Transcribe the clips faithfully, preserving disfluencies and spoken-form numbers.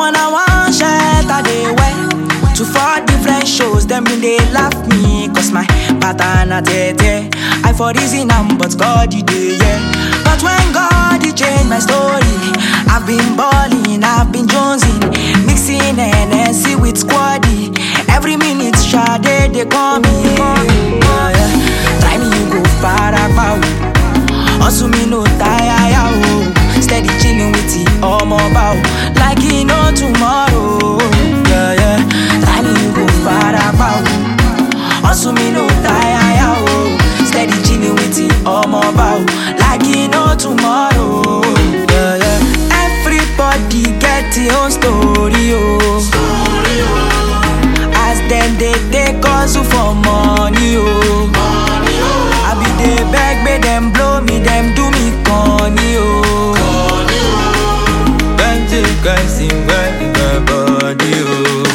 wanna one shirt I dey wear to four different shows. Them been they laugh me, cause my pattern a tete. I for reason am, but God you dey, yeah. But when God he changed my story, I've been balling, I've been jonesing, mixing N S C with squaddy. Every minute Sade they call me, yeah, yeah. Try me you go far about, also me no tire, oh. Steady chilling with the all more bow, like he know tomorrow, yeah, yeah. Try me you go far about, also me no tire, oh. Steady chilling with the all more bow, like he know tomorrow, yeah, yeah. Everybody get their own story, oh. Story, oh. As them they take us for money, oh. Money, oh. I be they beg me, them blow me, them do me corny, oh. Corny, oh. Can't take guys in my body, oh.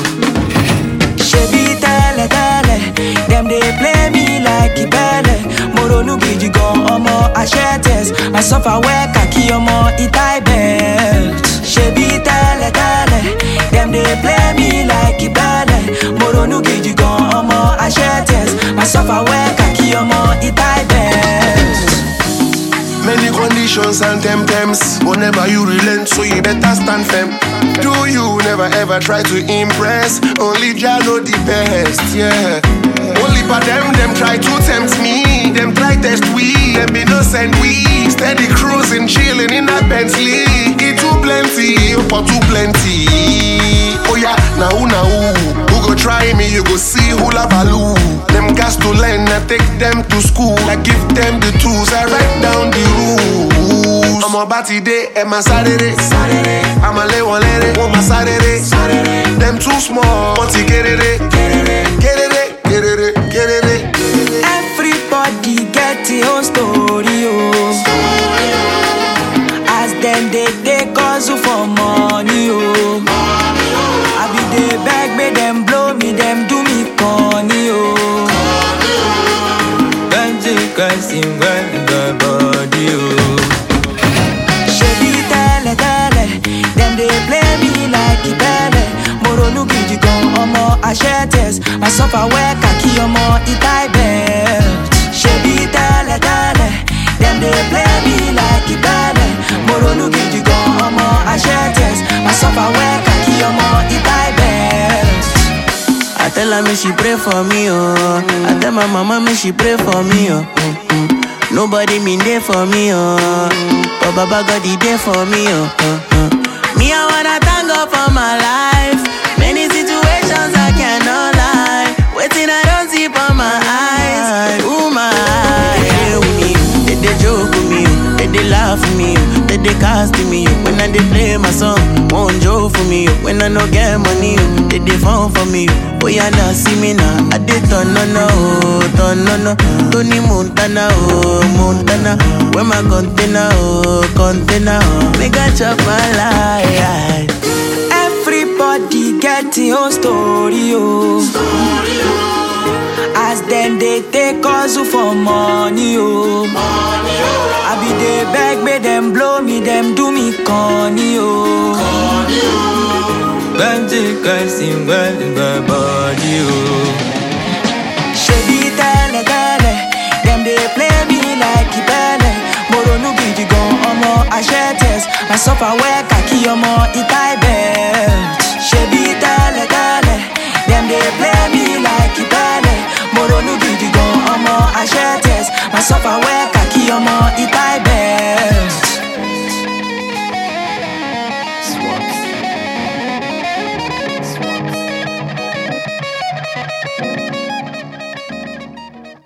Shebi tele tele, them they play me like Ibele. Moronu gidi gon omo ashetes, I suffer work aki omo itai belt. Shebi tele tele, them they play me like Ibele. Moronu gidi gon omo ashetes, I suffer work aki omo itai belt. Many conditions and temptams, whenever you relent, so you better stand firm. Do you never ever try to impress? Only Jah know the best, yeah. Only for them, them try to tempt me. Them try test we, them innocent we. Steady cruising, chilling in a Bentley. It too plenty, for too plenty. Oh yeah, now who now who? Who go try me, you go see who la value. Them gas to learn, I take them to school. I give them the tools, I write down the rules. I'm a batty day, and my Saturday. Saturday. I'm a lay one lady, on my Saturday. Saturday. Them too small, but you get it, get it, get it, get it, get it. Everybody get their own story, oh. Story, oh. As them they take us for money, oh. Money, oh. I be they beg me, them blow me, them do me corny, oh. Corny, oh. Can't take us in my body, oh. Shebi tele tele, them they play me like Ibele. Moronu gidi gon omo ashetes, I suffer work aki omo itai belt. Shebi tele tele, them they play me like Ibele. Moronu gidi gon omo ashetes, I suffer work aki omo itai belt. I tell her me she pray for me, oh. I tell my mama me she pray for me, oh. Mm-hmm. Nobody mean there for me, oh. But Baba God he there for me, oh. Uh-huh. Me I wanna thank God for my life. Many situations I cannot lie. Waiting I don't see for my eyes. Ooh my eyes. They play with me, they, they joke with me, they, they laugh with me, they, they cast me. When I they play my song, won't joke for me. When I no get money, they they phone for me. Oh yeah, now see me now. I did turn no no, turn no no. Tony Montana, oh Montana. Where my container, oh container. Oh. Make I chop my life. Everybody get their own story, oh. Story, oh. As them they take us for money, oh. Money, oh. I be they beg me, them blow me, them do me corny, oh. Corny, oh. Can't take us in my body, oh. Shebi tele tele, them they play me like Ibele. Moronu gidi gon omo ashetes, I suffer work aki omo itai belt. Shebi tele tele, them they play me like Ibele. Moronu gidi gon omo ashetes, I suffer work